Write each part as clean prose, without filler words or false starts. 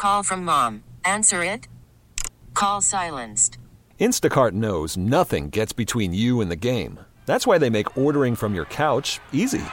Call from mom. Answer it. Call silenced. Instacart knows nothing gets between you and the game. That's why they make ordering from your couch easy.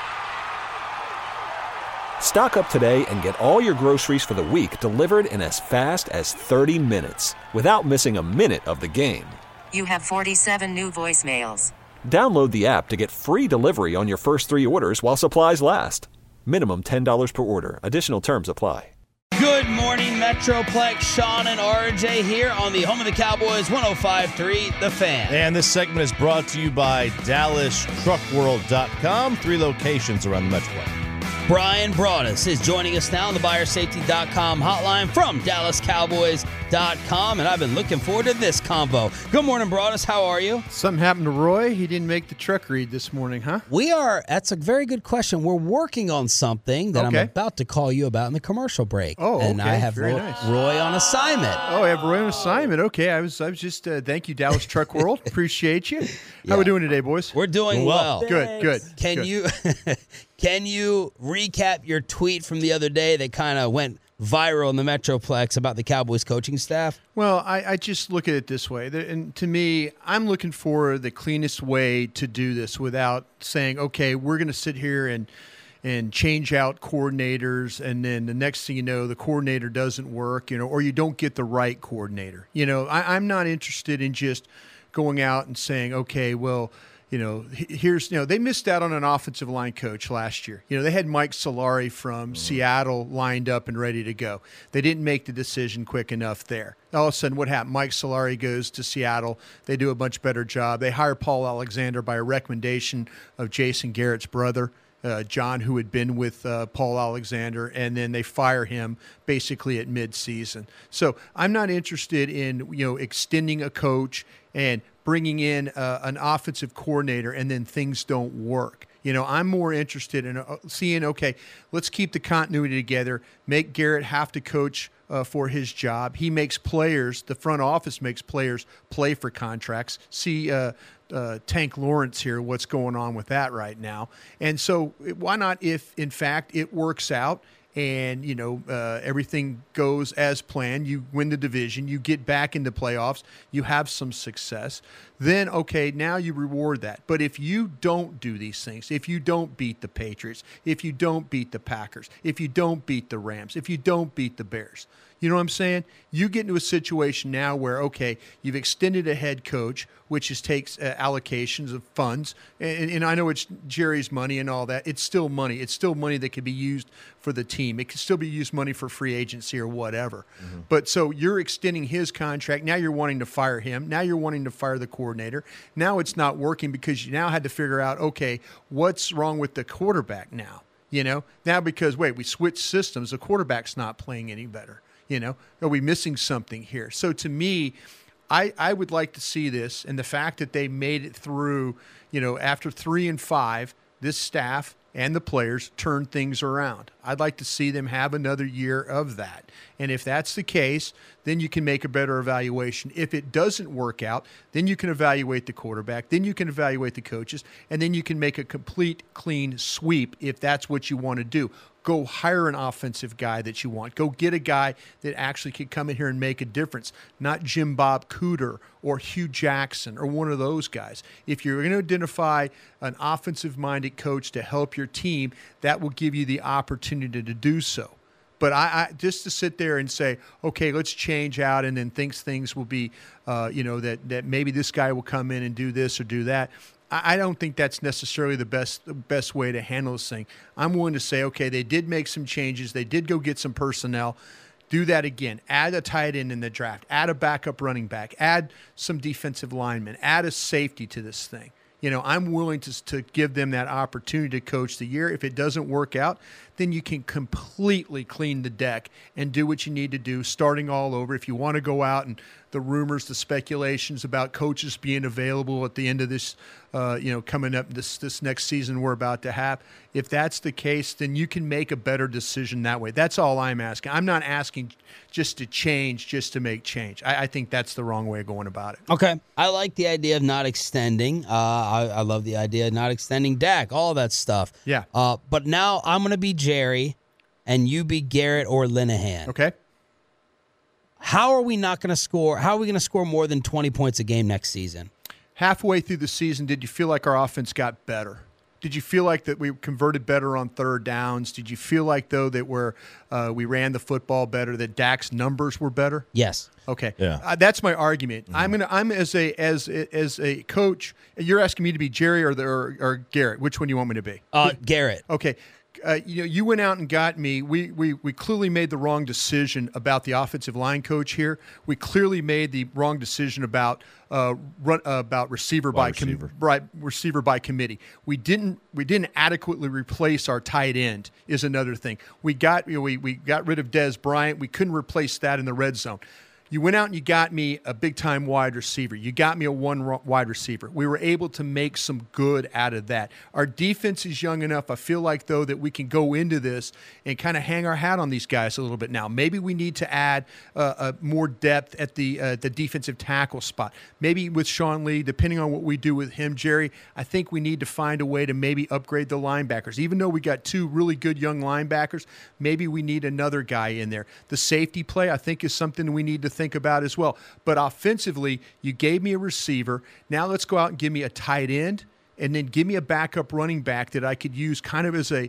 Stock up today and get all your groceries for the week delivered in as fast as 30 minutes without missing a minute of the game. You have 47 new voicemails. Download the app to get free delivery on your first 3 orders while supplies last. Minimum $10 per order. Additional terms apply. Good morning, Metroplex. Sean and RJ here on the home of the Cowboys, 105.3 The Fan. And this segment is brought to you by DallasTruckWorld.com. 3 locations around the Metroplex. Brian Broaddus is joining us now on the BuyerSafety.com hotline from DallasCowboys.com, and I've been looking forward to this combo. Good morning, Broaddus. How are you? Something happened to Roy. He didn't make the truck read this morning, huh? That's a very good question. We're working on something that I'm about to call you about in the commercial break. Oh, okay. And I have Very Roy, nice. Roy on assignment. Oh, I have Roy on assignment. Okay, I was just, thank you, Dallas Truck World. Appreciate you. How we doing today, boys? We're doing well. Good. Can you recap your tweet from the other day that kind of went viral in the Metroplex about the Cowboys coaching staff? Well, I just look at it this way. And to me, I'm looking for the cleanest way to do this without saying, okay, we're going to sit here and change out coordinators, and then the next thing you know, the coordinator doesn't work, or you don't get the right coordinator. I'm not interested in just going out and saying, okay, well, they missed out on an offensive line coach last year. They had Mike Solari from Seattle lined up and ready to go. They didn't make the decision quick enough there. All of a sudden, what happened? Mike Solari goes to Seattle. They do a much better job. They hire Paul Alexander by a recommendation of Jason Garrett's brother, John, who had been with Paul Alexander, and then they fire him basically at midseason. So I'm not interested in extending a coach and bringing in an offensive coordinator and then things don't work. I'm more interested in seeing, okay, let's keep the continuity together, make Garrett have to coach for his job. He makes players, the front office makes players play for contracts. See Tank Lawrence here, what's going on with that right now. And so why not, if in fact it works out and everything goes as planned, you win the division, you get back into playoffs, you have some success, then okay, now you reward that. But if you don't do these things, if you don't beat the Patriots, if you don't beat the Packers, if you don't beat the Rams, if you don't beat the Bears, you know what I'm saying? You get into a situation now where, okay, you've extended a head coach, which takes allocations of funds. And I know it's Jerry's money and all that. It's still money. It's still money that could be used for the team. It could still be used money for free agency or whatever. Mm-hmm. But so you're extending his contract. Now you're wanting to fire him. Now you're wanting to fire the coordinator. Now it's not working because you now had to figure out, okay, what's wrong with the quarterback now? Now because, we switched systems. The quarterback's not playing any better. Are we missing something here? So to me, I would like to see this, and the fact that they made it through, after 3 and 5, this staff and the players turned things around. I'd like to see them have another year of that. And if that's the case, then you can make a better evaluation. If it doesn't work out, then you can evaluate the quarterback, then you can evaluate the coaches, and then you can make a complete clean sweep if that's what you want to do. Go hire an offensive guy that you want. Go get a guy that actually can come in here and make a difference, not Jim Bob Cooter or Hugh Jackson or one of those guys. If you're going to identify an offensive-minded coach to help your team, that will give you the opportunity to do so. But I just to sit there and say, okay, let's change out, and then things will be, that maybe this guy will come in and do this or do that. I don't think that's necessarily the best way to handle this thing. I'm willing to say, okay, they did make some changes. They did go get some personnel. Do that again. Add a tight end in the draft. Add a backup running back. Add some defensive linemen. Add a safety to this thing. I'm willing to give them that opportunity to coach the year. If it doesn't work out, then you can completely clean the deck and do what you need to do, starting all over. If you want to go out and the rumors, the speculations about coaches being available at the end of this, coming up this next season we're about to have, if that's the case, then you can make a better decision that way. That's all I'm asking. I'm not asking just to change, just to make change. I think that's the wrong way of going about it. Okay. I like the idea of not extending. I love the idea of not extending Dak, all that stuff. Yeah. But now I'm going to be Jerry, and you be Garrett or Linehan. Okay. how are we not going to score? How are we going to score more than 20 points a game next season? Halfway through the season, did you feel like our offense got better? Did you feel like that we converted better on third downs? Did you feel like, though, that we ran the football better, that Dak's numbers were better? Yes. Okay. Yeah. That's my argument. I'm as a coach. You're asking me to be Jerry or Garrett. Which one do you want me to be? Garrett. Okay. You went out and got me. We clearly made the wrong decision about the offensive line coach here. We clearly made the wrong decision about receiver by committee. We didn't adequately replace our tight end is another thing. We got rid of Dez Bryant. We couldn't replace that in the red zone. You went out and you got me a big-time wide receiver. You got me a wide receiver. We were able to make some good out of that. Our defense is young enough. I feel like, though, that we can go into this and kind of hang our hat on these guys a little bit now. Maybe we need to add more depth at the defensive tackle spot. Maybe with Sean Lee, depending on what we do with him, Jerry, I think we need to find a way to maybe upgrade the linebackers. Even though we got two really good young linebackers, maybe we need another guy in there. The safety play, I think, is something we need to think about as well. But offensively, you gave me a receiver. Now let's go out and give me a tight end, and then give me a backup running back that I could use kind of as a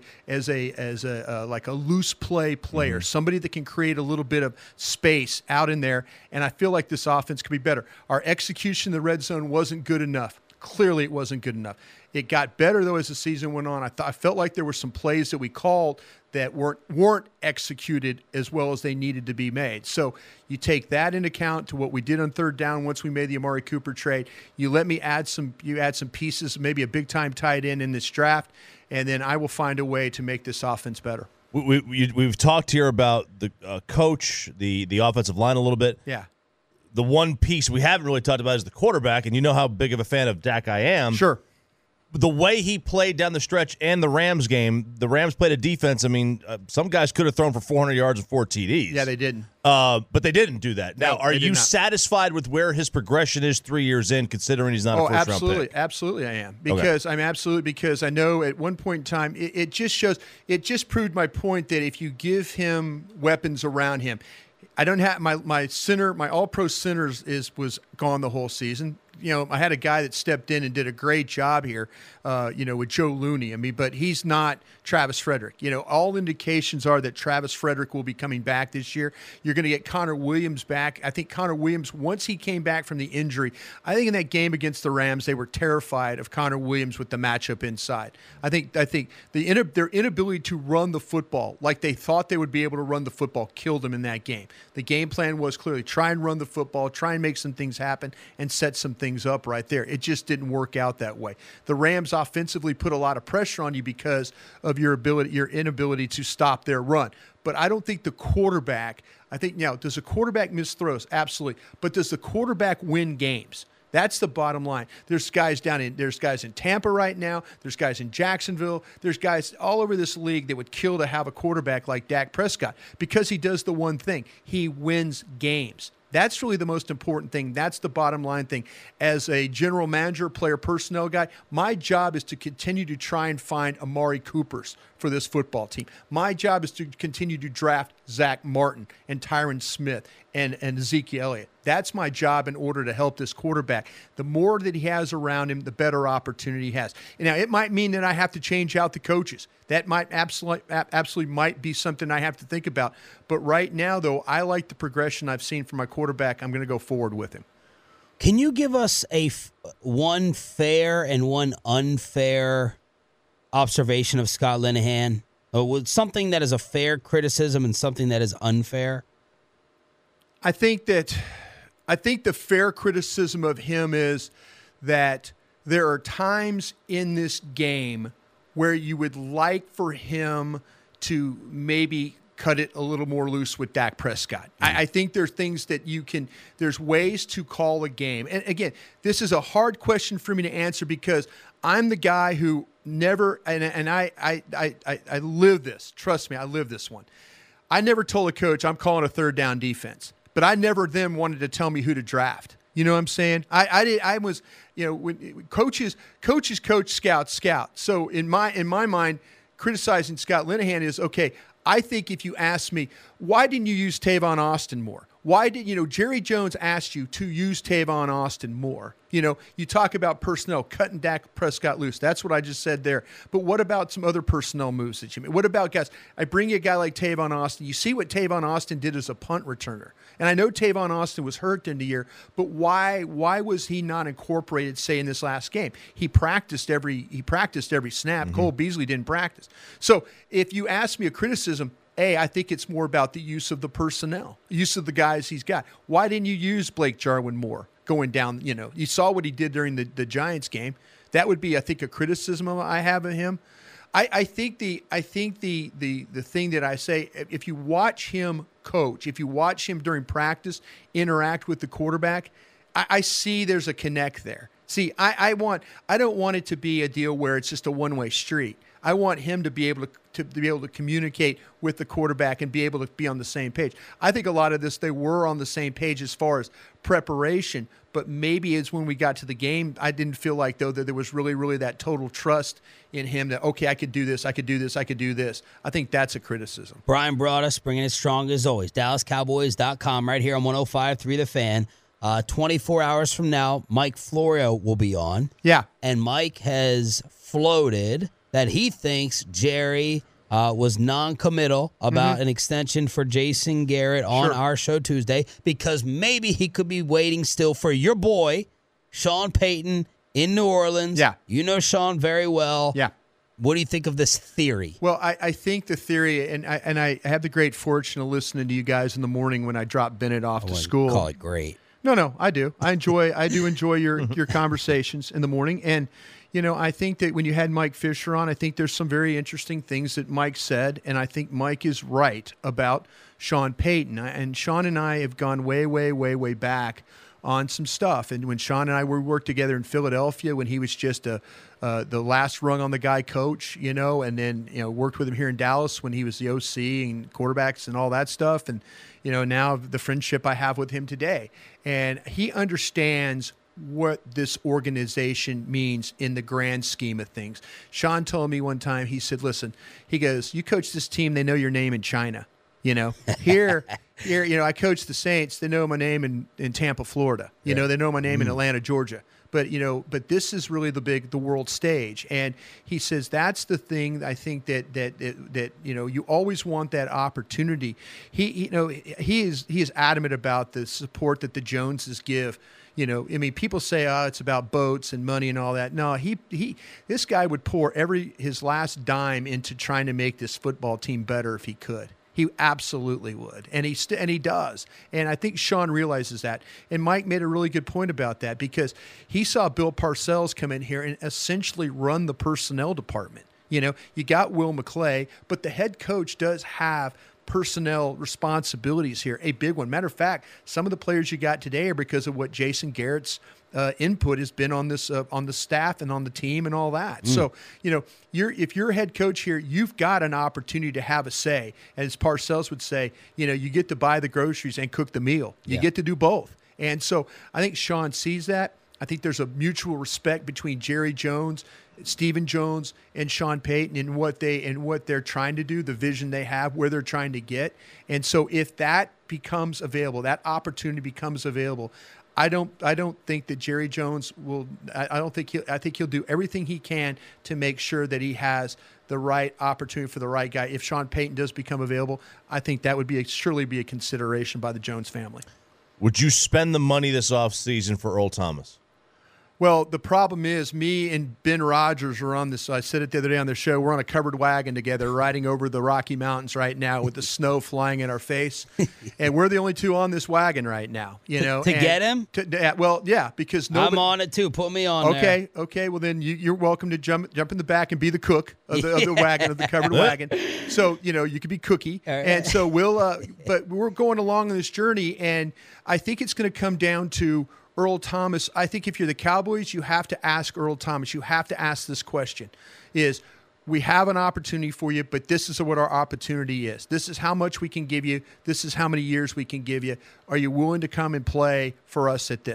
like a loose play player, somebody that can create a little bit of space out in there. And I feel like this offense could be better. Our execution in the red zone wasn't good enough. Clearly, it wasn't good enough. It got better, though, as the season went on. I felt like there were some plays that we called that weren't executed as well as they needed to be made. So you take that into account to what we did on third down once we made the Amari Cooper trade. You let me add some pieces, maybe a big-time tight end in this draft, and then I will find a way to make this offense better. We've talked here about the coach, the offensive line a little bit. Yeah. The one piece we haven't really talked about is the quarterback, and you know how big of a fan of Dak I am. Sure. The way he played down the stretch and the Rams game, the Rams played a defense. I mean, some guys could have thrown for 400 yards and 4 TDs. Yeah, they didn't. But they didn't do that. Now, are you not. satisfied with where his progression is 3 years in, considering he's not a first-round pick? Absolutely I am. Because I know at one point in time, it just proved my point that if you give him weapons around him, I don't have my center, my all-pro center was gone the whole season. You know, I had a guy that stepped in and did a great job here, with Joe Looney. I mean, but he's not Travis Frederick. You know, all indications are that Travis Frederick will be coming back this year. You're going to get Connor Williams back. I think Connor Williams, once he came back from the injury, I think in that game against the Rams, they were terrified of Connor Williams with the matchup inside. I think their inability to run the football like they thought they would be able to run the football killed them in that game. The game plan was clearly try and run the football, try and make some things happen, and set some things up right there. It just didn't work out that way. The Rams offensively put a lot of pressure on you because of your inability to stop their run. But I don't think the quarterback, does the quarterback miss throws? Absolutely. But does the quarterback win games? That's the bottom line. There's guys in Tampa right now. There's guys in Jacksonville. There's guys all over this league that would kill to have a quarterback like Dak Prescott because he does the one thing. He wins games. That's really the most important thing. That's the bottom line thing. As a general manager, player personnel guy, my job is to continue to try and find Amari Coopers for this football team. My job is to continue to draft Zach Martin and Tyron Smith and Ezekiel Elliott. That's my job in order to help this quarterback. The more that he has around him, the better opportunity he has. Now, it might mean that I have to change out the coaches. That might absolutely might be something I have to think about. But right now, though, I like the progression I've seen from my quarterback. I'm going to go forward with him. Can you give us one fair and one unfair observation of Scott Linehan? Something that is a fair criticism and something that is unfair? I think the fair criticism of him is that there are times in this game where you would like for him to maybe cut it a little more loose with Dak Prescott. I think there's things that there's ways to call a game. And again, this is a hard question for me to answer because I'm the guy who never, and I live this. Trust me, I live this one. I never told a coach I'm calling a third down defense. But I never then wanted to tell me who to draft. You know what I'm saying? I was, when coaches coach, scouts scout. So in my mind, criticizing Scott Linehan is, okay, I think if you ask me, why didn't you use Tavon Austin more? Why did, Jerry Jones asked you to use Tavon Austin more? You talk about personnel, cutting Dak Prescott loose. That's what I just said there. But what about some other personnel moves that you made? What about, guys, I bring you a guy like Tavon Austin. You see what Tavon Austin did as a punt returner. And I know Tavon Austin was hurt in the year, but why was he not incorporated, say, in this last game? He practiced every snap. Cole Beasley didn't practice. So if you ask me a criticism, I think it's more about the use of the personnel, use of the guys he's got. Why didn't you use Blake Jarwin more going down? You saw what he did during the Giants game. That would be, I think, a criticism I have of him. I think the thing that I say, if you watch him coach, if you watch him during practice interact with the quarterback, I see there's a connect there. See, I don't want it to be a deal where it's just a one-way street. I want him to be able to communicate with the quarterback and be able to be on the same page. I think a lot of this, they were on the same page as far as preparation, but maybe it's when we got to the game, I didn't feel like, though, that there was really, really that total trust in him that, okay, I could do this, I could do this, I could do this. I think that's a criticism. Brian Broaddus bringing it strong as always. DallasCowboys.com right here on 105.3 The Fan. 24 hours from now, Mike Florio will be on. Yeah. And Mike has floated that he thinks Jerry was non-committal about an extension for Jason Garrett on our show Tuesday because maybe he could be waiting still for your boy, Sean Payton, in New Orleans. Yeah. You know Sean very well. Yeah. What do you think of this theory? Well, I think the theory, and I have the great fortune of listening to you guys in the morning when I drop Bennett off to school. Call it great. No, I do. I do enjoy your conversations in the morning. And, I think that when you had Mike Fisher on, I think there's some very interesting things that Mike said. And I think Mike is right about Sean Payton. And Sean and I have gone way, way, way, way back on some stuff. And when Sean and I worked together in Philadelphia, when he was just the last rung on the guy coach, and then, worked with him here in Dallas when he was the OC and quarterbacks and all that stuff. And, now the friendship I have with him today. And he understands what this organization means in the grand scheme of things. Sean told me one time, he said, listen, he goes, you coach this team, they know your name in China. Here, I coach the Saints, they know my name in Tampa, Florida. They know my name in Atlanta, Georgia. But this is really the world stage. And he says that's the thing I think that you always want that opportunity. He is adamant about the support that the Joneses give. People say, it's about boats and money and all that. No, this guy would pour his last dime into trying to make this football team better if he could. He absolutely would, and he does. And I think Sean realizes that. And Mike made a really good point about that because he saw Bill Parcells come in here and essentially run the personnel department. You got Will McClay, but the head coach does have personnel responsibilities here, a big one. Matter of fact, some of the players you got today are because of what Jason Garrett's input has been on this on the staff and on the team and all that. So, if you're a head coach here, you've got an opportunity to have a say. As Parcells would say, you get to buy the groceries and cook the meal. You get to do both. And so I think Sean sees that. I think there's a mutual respect between Jerry Jones, Stephen Jones, and Sean Payton in what they're trying to do, the vision they have, where they're trying to get. And so if that becomes available, that opportunity becomes available, I don't think that Jerry Jones will. I think he'll do everything he can to make sure that he has the right opportunity for the right guy. If Sean Payton does become available, I think that would surely be a consideration by the Jones family. Would you spend the money this offseason for Earl Thomas? Well, the problem is me and Ben Rogers are on this. I said it the other day on the show. We're on a covered wagon together riding over the Rocky Mountains right now with the snow flying in our face. And we're the only two on this wagon right now. To get him? Because nobody, I'm on it too. Put me on there. Okay. Well, then you're welcome to jump in the back and be the cook of the wagon, of the covered wagon. So, you could be Cookie. Right. And so but we're going along on this journey, and I think it's going to come down to Earl Thomas. I think if you're the Cowboys, you have to ask Earl Thomas. You have to ask this question: we have an opportunity for you, but this is what our opportunity is. This is how much we can give you. This is how many years we can give you. Are you willing to come and play for us at this?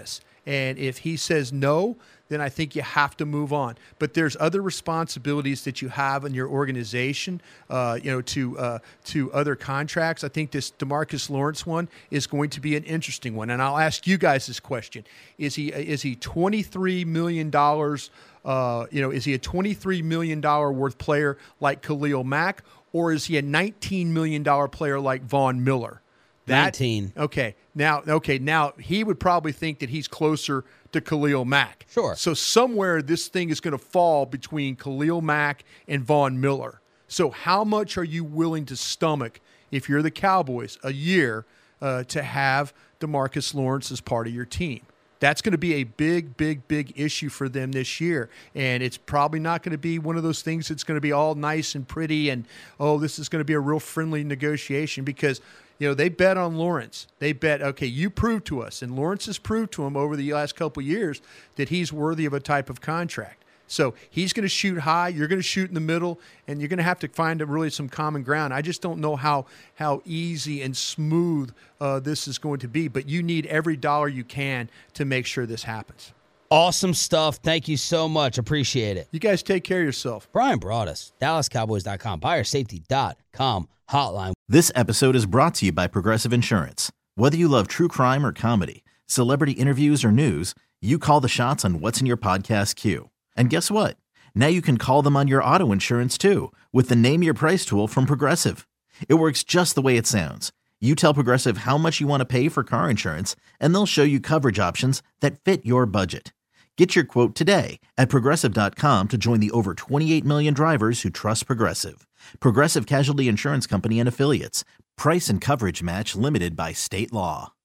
And if he says no, then I think you have to move on. But there's other responsibilities that you have in your organization, to other contracts. I think this DeMarcus Lawrence one is going to be an interesting one. And I'll ask you guys this question: Is he $23 million? Is he a $23 million worth player like Khalil Mack, or is he a $19 million player like Von Miller? 19. Okay. Now he would probably think that he's closer to Khalil Mack. Sure. So somewhere this thing is going to fall between Khalil Mack and Von Miller. So how much are you willing to stomach, if you're the Cowboys, a year to have DeMarcus Lawrence as part of your team? That's going to be a big, big, big issue for them this year. And it's probably not going to be one of those things that's going to be all nice and pretty and, this is going to be a real friendly negotiation, because they bet on Lawrence. They bet, okay, you prove to us, and Lawrence has proved to him over the last couple of years that he's worthy of a type of contract. So he's going to shoot high, you're going to shoot in the middle, and you're going to have to find really some common ground. I just don't know how easy and smooth this is going to be, but you need every dollar you can to make sure this happens. Awesome stuff. Thank you so much. Appreciate it. You guys take care of yourself. Brian Broaddus, DallasCowboys.com, BuyerSafety.com hotline. This episode is brought to you by Progressive Insurance. Whether you love true crime or comedy, celebrity interviews or news, you call the shots on what's in your podcast queue. And guess what? Now you can call them on your auto insurance too, with the Name Your Price tool from Progressive. It works just the way it sounds. You tell Progressive how much you want to pay for car insurance, and they'll show you coverage options that fit your budget. Get your quote today at Progressive.com to join the over 28 million drivers who trust Progressive. Progressive Casualty Insurance Company and Affiliates. Price and coverage match limited by state law.